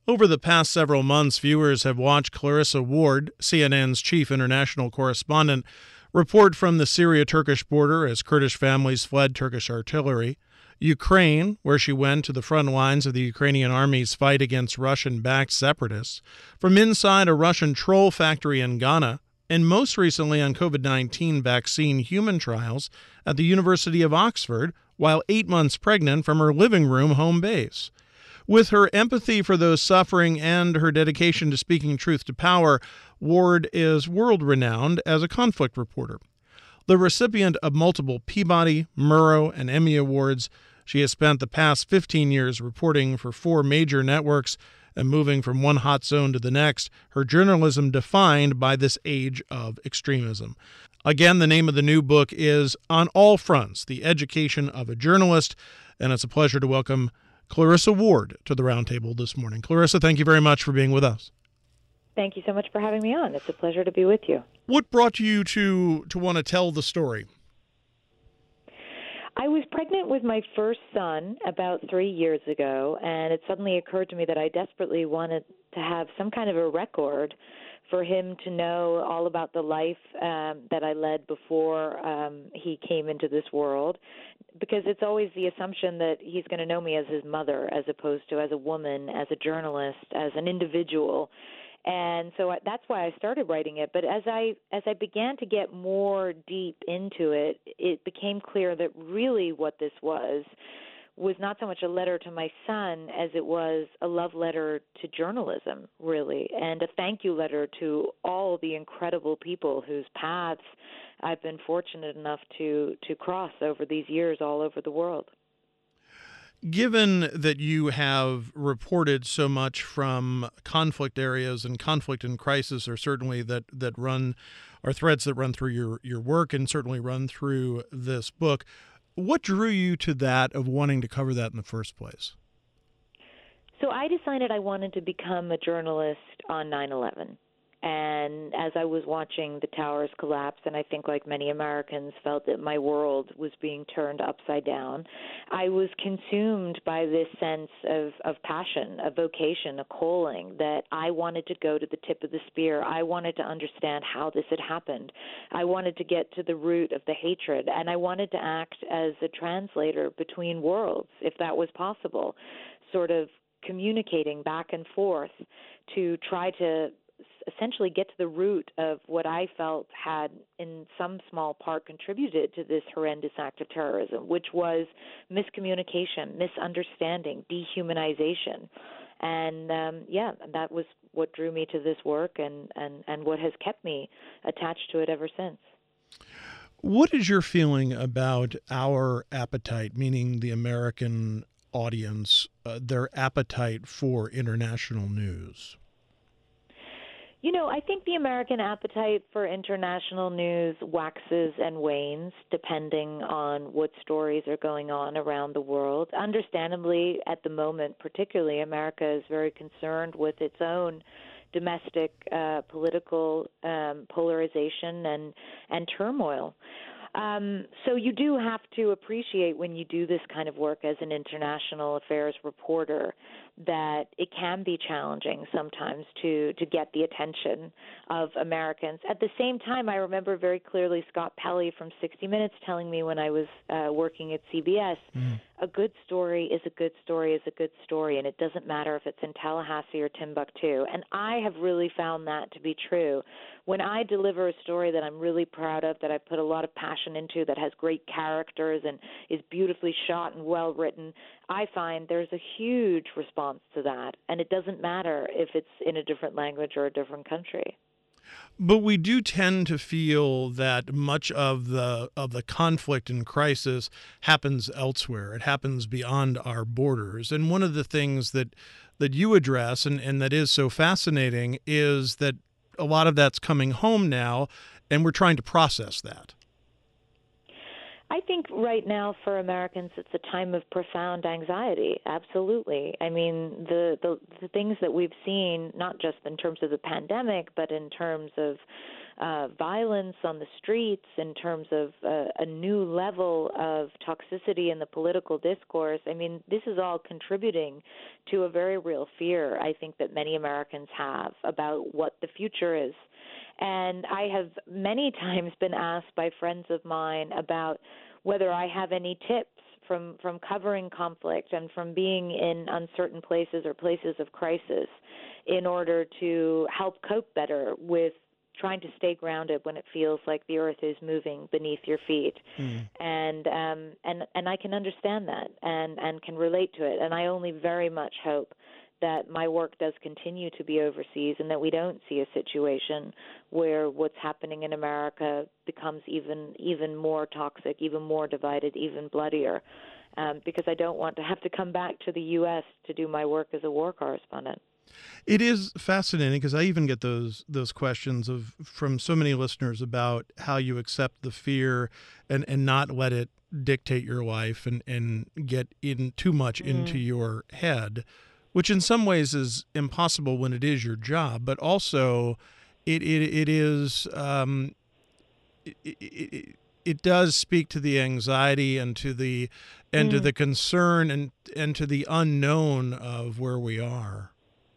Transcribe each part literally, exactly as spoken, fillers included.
Over the past several months, viewers have watched Clarissa Ward, C N N's chief international correspondent, report from the Syria-Turkish border as Kurdish families fled Turkish artillery, Ukraine, where she went to the front lines of the Ukrainian army's fight against Russian-backed separatists, from inside a Russian troll factory in Ghana, and most recently on COVID nineteen vaccine human trials at the University of Oxford while eight months pregnant from her living room home base. With her empathy for those suffering and her dedication to speaking truth to power, Ward is world-renowned as a conflict reporter. The recipient of multiple Peabody, Murrow, and Emmy Awards, she has spent the past fifteen years reporting for four major networks and moving from one hot zone to the next, her journalism defined by this age of extremism. Again, the name of the new book is On All Fronts, The Education of a Journalist, and it's a pleasure to welcome Clarissa Ward to the Roundtable this morning. Clarissa, thank you very much for being with us. Thank you so much for having me on. It's a pleasure to be with you. What brought you to, to want to tell the story? I was pregnant with my first son about three years ago, and it suddenly occurred to me that I desperately wanted to have some kind of a record for him to know all about the life um, that I led before um, he came into this world, because it's always the assumption that he's going to know me as his mother as opposed to as a woman, as a journalist, as an individual. And so I, that's why I started writing it. But as I as I began to get more deep into it, it became clear that really what this was was not so much a letter to my son as it was a love letter to journalism, really, and a thank you letter to all the incredible people whose paths I've been fortunate enough to, to cross over these years all over the world. Given that you have reported so much from conflict areas, and conflict and crisis are certainly that, that run, are threads that run through your, your work and certainly run through this book, what drew you to that of wanting to cover that in the first place? So I decided I wanted to become a journalist on nine eleven. And as I was watching the towers collapse, and I think like many Americans felt that my world was being turned upside down, I was consumed by this sense of, of passion, a vocation, a calling, that I wanted to go to the tip of the spear. I wanted to understand how this had happened. I wanted to get to the root of the hatred, and I wanted to act as a translator between worlds, if that was possible, sort of communicating back and forth to try to essentially get to the root of what I felt had in some small part contributed to this horrendous act of terrorism, which was miscommunication, misunderstanding, dehumanization. And um, yeah, that was what drew me to this work and, and, and what has kept me attached to it ever since. What is your feeling about our appetite, meaning the American audience, uh, their appetite for international news? You know, I think the American appetite for international news waxes and wanes depending on what stories are going on around the world. Understandably, at the moment, particularly, America is very concerned with its own domestic uh, political um, polarization and, and turmoil. Um, so you do have to appreciate when you do this kind of work as an international affairs reporter that it can be challenging sometimes to, to get the attention of Americans. At the same time, I remember very clearly Scott Pelley from sixty minutes telling me when I was uh, working at C B S, mm. a good story is a good story is a good story, and it doesn't matter if it's in Tallahassee or Timbuktu. And I have really found that to be true. When I deliver a story that I'm really proud of, that I put a lot of passion into, that has great characters and is beautifully shot and well written, I find there's a huge response to that. And it doesn't matter if it's in a different language or a different country. But we do tend to feel that much of the of the conflict and crisis happens elsewhere. It happens beyond our borders. And one of the things that that you address and, and that is so fascinating is that a lot of that's coming home now, and we're trying to process that. I think right now for Americans, it's a time of profound anxiety. Absolutely. I mean, the, the the things that we've seen, not just in terms of the pandemic, but in terms of uh, violence on the streets, in terms of uh, a new level of toxicity in the political discourse. I mean, this is all contributing to a very real fear, I think, that many Americans have about what the future is. And I have many times been asked by friends of mine about whether I have any tips from, from covering conflict and from being in uncertain places or places of crisis in order to help cope better with trying to stay grounded when it feels like the earth is moving beneath your feet. Mm. And um, and and I can understand that and, and can relate to it. And I only very much hope that my work does continue to be overseas and that we don't see a situation where what's happening in America becomes even even more toxic, even more divided, even bloodier, um, because I don't want to have to come back to the U S to do my work as a war correspondent. It is fascinating because I even get those those questions of from so many listeners about how you accept the fear and, and not let it dictate your life and, and get in too much mm. into your head, which in some ways is impossible when it is your job, but also it it, it is um, it, it, it, it does speak to the anxiety and to the and mm. to the concern and and to the unknown of where we are.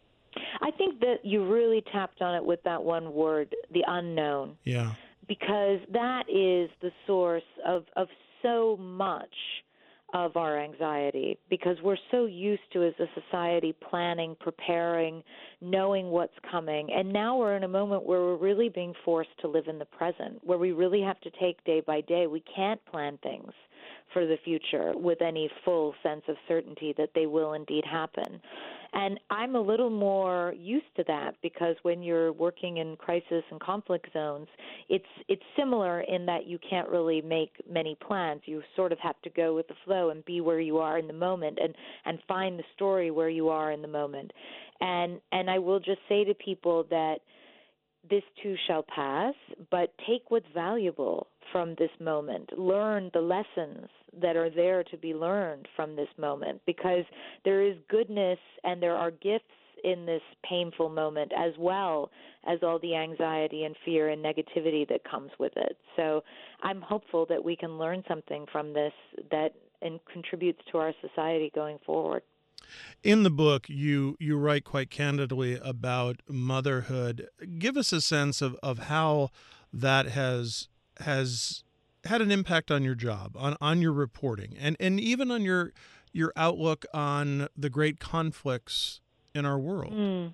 I think that you really tapped on it with that one word, the unknown. Yeah. Because that is the source of, of so much of our anxiety, because we're so used to, as a society, planning, preparing, knowing what's coming. And now we're in a moment where we're really being forced to live in the present, where we really have to take day by day. We can't plan things for the future with any full sense of certainty that they will indeed happen. And I'm a little more used to that because when you're working in crisis and conflict zones, it's it's similar in that you can't really make many plans. You sort of have to go with the flow and be where you are in the moment and, and find the story where you are in the moment. And and I will just say to people that this too shall pass, but take what's valuable from this moment. Learn the lessons that are there to be learned from this moment, because there is goodness and there are gifts in this painful moment, as well as all the anxiety and fear and negativity that comes with it. So I'm hopeful that we can learn something from this that and contributes to our society going forward. In the book, you you write quite candidly about motherhood. Give us a sense of, of how that has has had an impact on your job, on, on your reporting, and, and even on your your outlook on the great conflicts in our world. Mm.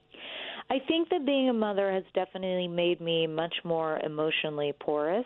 I think that being a mother has definitely made me much more emotionally porous.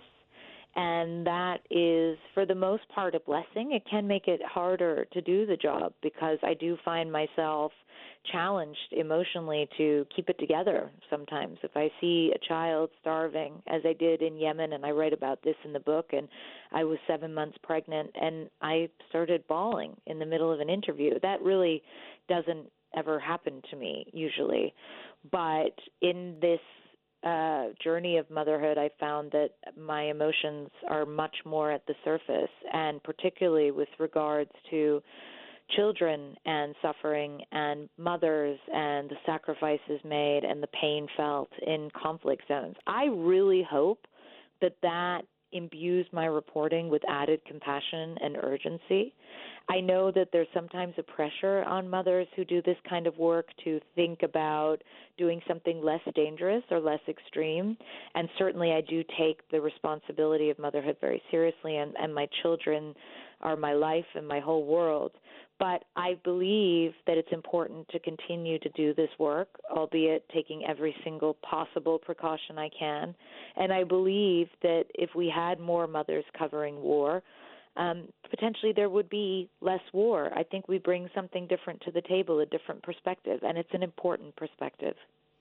And that is, for the most part, a blessing. It can make it harder to do the job because I do find myself challenged emotionally to keep it together sometimes. If I see a child starving, as I did in Yemen, and I write about this in the book, and I was seven months pregnant, and I started bawling in the middle of an interview. That really doesn't ever happen to me usually. But in this Uh, journey of motherhood, I found that my emotions are much more at the surface, and particularly with regards to children and suffering and mothers and the sacrifices made and the pain felt in conflict zones. I really hope that that imbues my reporting with added compassion and urgency. I know that there's sometimes a pressure on mothers who do this kind of work to think about doing something less dangerous or less extreme. And certainly I do take the responsibility of motherhood very seriously, and, and my children are my life and my whole world. But I believe that it's important to continue to do this work, albeit taking every single possible precaution I can. And I believe that if we had more mothers covering war, um, potentially there would be less war. I think we bring something different to the table, a different perspective, and it's an important perspective.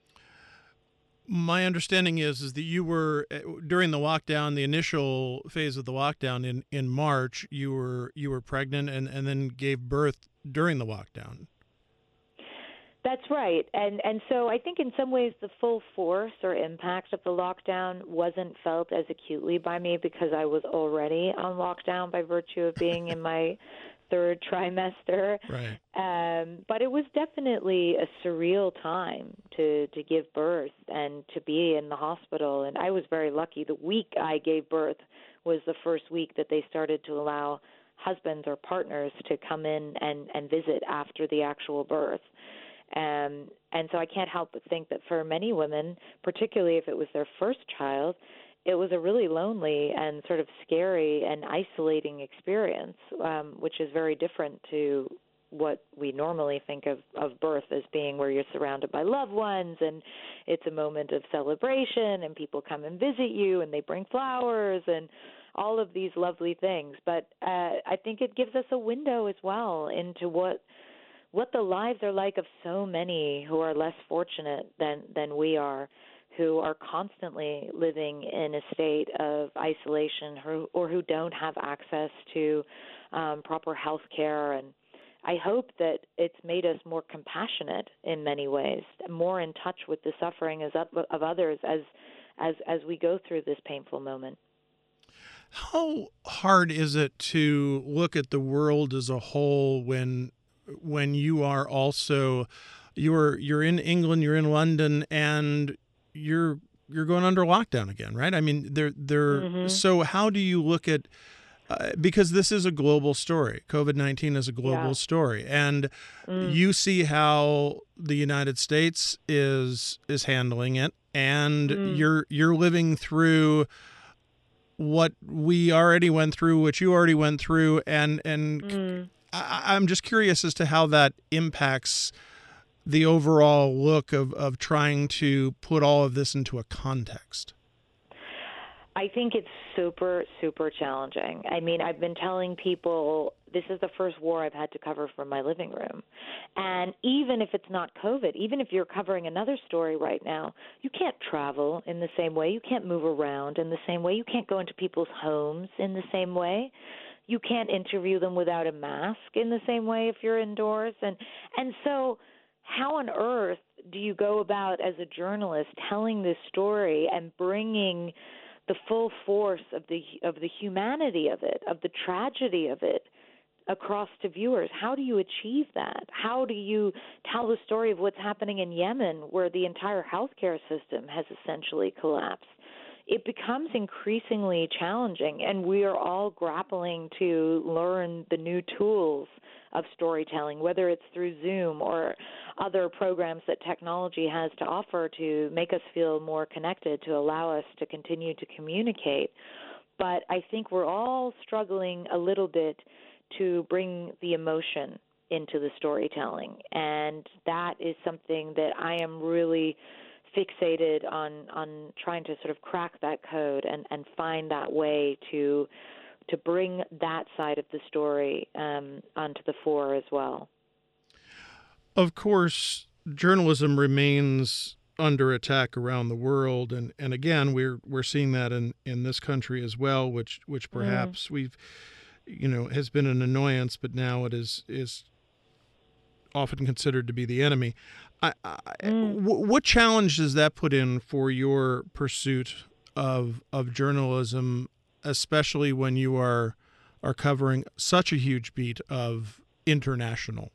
My understanding is is that you were, during the lockdown, the initial phase of the lockdown in, in March, you were you were pregnant and, and then gave birth during the lockdown. That's right. And and so I think in some ways the full force or impact of the lockdown wasn't felt as acutely by me because I was already on lockdown by virtue of being in my third trimester. Right. Um, but it was definitely a surreal time to, to give birth and to be in the hospital. And I was very lucky. The week I gave birth was the first week that they started to allow husbands or partners to come in and, and visit after the actual birth. Um, and so I can't help but think that for many women, particularly if it was their first child, it was a really lonely and sort of scary and isolating experience, um, which is very different to what we normally think of, of birth as being, where you're surrounded by loved ones and it's a moment of celebration and people come and visit you and they bring flowers and all of these lovely things. But uh, I think it gives us a window as well into what what the lives are like of so many who are less fortunate than, than we are, who are constantly living in a state of isolation or, or who don't have access to um, proper health care. And I hope that it's made us more compassionate in many ways, more in touch with the suffering as of, of others as, as, as we go through this painful moment. How hard is it to look at the world as a whole when when you are also you're you're in England, you're in London, and you're you're going under lockdown again, right? I mean, they're they're Mm-hmm. so how do you look at uh, because this is a global story. COVID nineteen is a global Yeah. story, and Mm. you see how the United States is is handling it, and Mm. you're you're living through what we already went through, what you already went through, and and Mm. I, I'm just curious as to how that impacts the overall look of, of trying to put all of this into a context. I think it's super, super challenging. I mean, I've been telling people this is the first war I've had to cover from my living room. And even if it's not COVID, even if you're covering another story right now, you can't travel in the same way. You can't move around in the same way. You can't go into people's homes in the same way. You can't interview them without a mask in the same way if you're indoors. And and so how on earth do you go about as a journalist telling this story and bringing the full force of the of the humanity of it, of the tragedy of it, across to viewers? How do you achieve that? How do you tell the story of what's happening in Yemen, where the entire healthcare system has essentially collapsed? It becomes increasingly challenging, and we are all grappling to learn the new tools of storytelling, whether it's through Zoom or other programs that technology has to offer to make us feel more connected, to allow us to continue to communicate. But I think we're all struggling a little bit to bring the emotion into the storytelling, and that is something that I am really fixated on on trying to sort of crack that code and, and find that way to to bring that side of the story um, onto the fore as well. Of course, journalism remains under attack around the world, and, and again, we're we're seeing that in, in this country as well, which which perhaps mm. we've you know has been an annoyance, but now it is is often considered to be the enemy. I, I, mm. w- what challenge does that put in for your pursuit of of journalism, especially when you are are covering such a huge beat of international?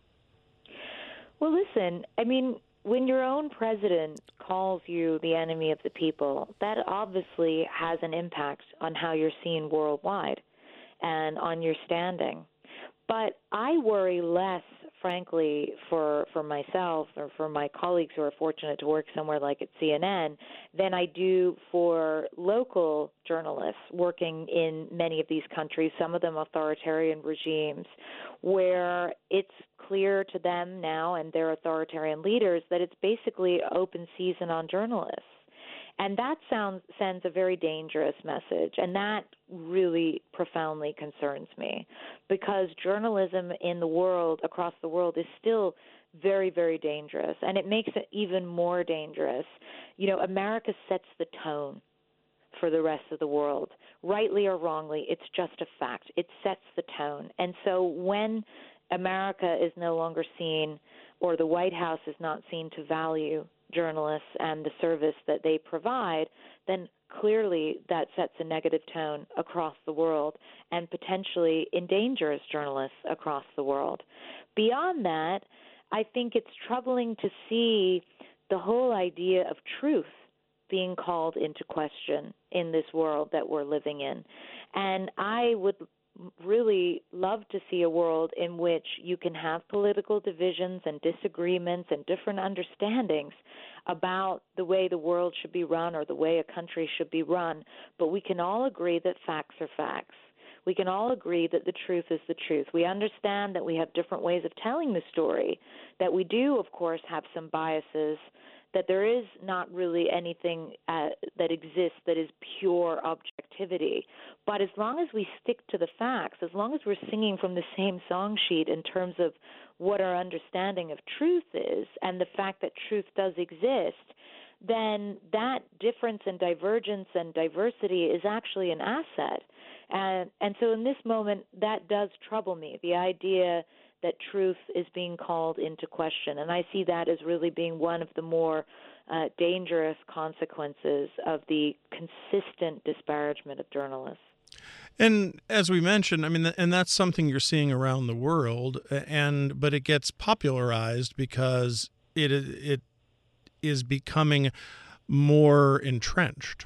Well, listen, I mean, when your own president calls you the enemy of the people, that obviously has an impact on how you're seen worldwide and on your standing. But I worry less, frankly, for for myself or for my colleagues who are fortunate to work somewhere like at C N N than I do for local journalists working in many of these countries, some of them authoritarian regimes, where it's clear to them now and their authoritarian leaders that it's basically open season on journalists. And that sounds sends a very dangerous message, and that really profoundly concerns me, because journalism in the world, across the world, is still very, very dangerous, and it makes it even more dangerous. You know, America sets the tone for the rest of the world. Rightly or wrongly, it's just a fact. It sets the tone. And so when America is no longer seen or or the White House is not seen to value journalists and the service that they provide, then clearly that sets a negative tone across the world and potentially endangers journalists across the world. Beyond that, I think it's troubling to see the whole idea of truth being called into question in this world that we're living in. And I would really love to see a world in which you can have political divisions and disagreements and different understandings about the way the world should be run or the way a country should be run, but we can all agree that facts are facts. We can all agree that the truth is the truth. We understand that we have different ways of telling the story, that we do, of course, have some biases, that there is not really anything uh, that exists that is pure objectivity. But as long as we stick to the facts, as long as we're singing from the same song sheet in terms of what our understanding of truth is and the fact that truth does exist, then that difference and divergence and diversity is actually an asset. And, and so in this moment, that does trouble me, the idea that truth is being called into question. And I see that as really being one of the more uh, dangerous consequences of the consistent disparagement of journalists. And as we mentioned, I mean, and that's something you're seeing around the world, and but it gets popularized because it it is becoming more entrenched.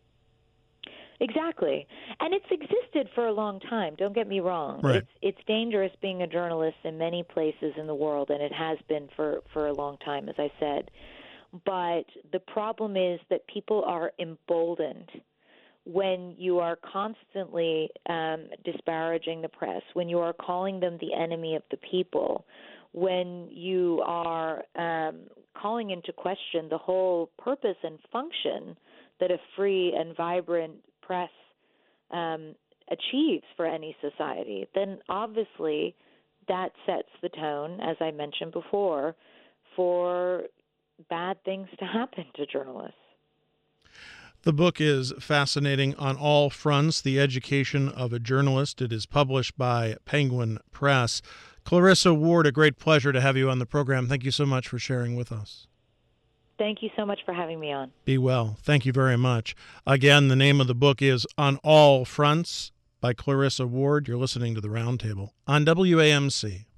Exactly. And it's existed for a long time. Don't get me wrong. Right. It's it's dangerous being a journalist in many places in the world, and it has been for, for a long time, as I said. But the problem is that people are emboldened when you are constantly um, disparaging the press, when you are calling them the enemy of the people, when you are um, calling into question the whole purpose and function that a free and vibrant press um, achieves for any society, then obviously that sets the tone, as I mentioned before, for bad things to happen to journalists. The book is fascinating on all fronts, The Education of a Journalist. It is published by Penguin Press. Clarissa Ward, a great pleasure to have you on the program. Thank you so much for sharing with us. Thank you so much for having me on. Be well. Thank you very much. Again, the name of the book is On All Fronts by Clarissa Ward. You're listening to The Roundtable on W A M C.